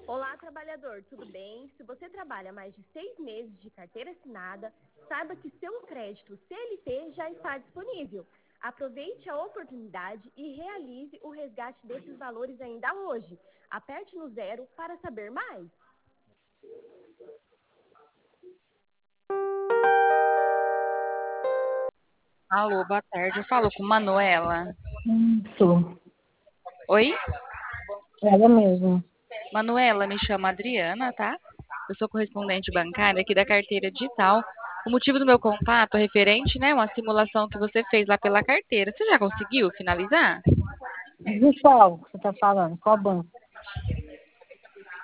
Olá, trabalhador, tudo bem? Se você trabalha mais de 6 meses de carteira assinada, saiba que seu crédito CLT já está disponível. Aproveite a oportunidade e realize o resgate desses valores ainda hoje. Aperte no 0 para saber mais. Alô, boa tarde. Eu falo com Manuela. Tô. Oi? Ela mesmo. Manuela, me chamo Adriana, tá? Eu sou correspondente bancária aqui da carteira digital. O motivo do meu contato é referente, né, uma simulação que você fez lá pela carteira. Você já conseguiu finalizar? De qual que você tá falando? Qual banco?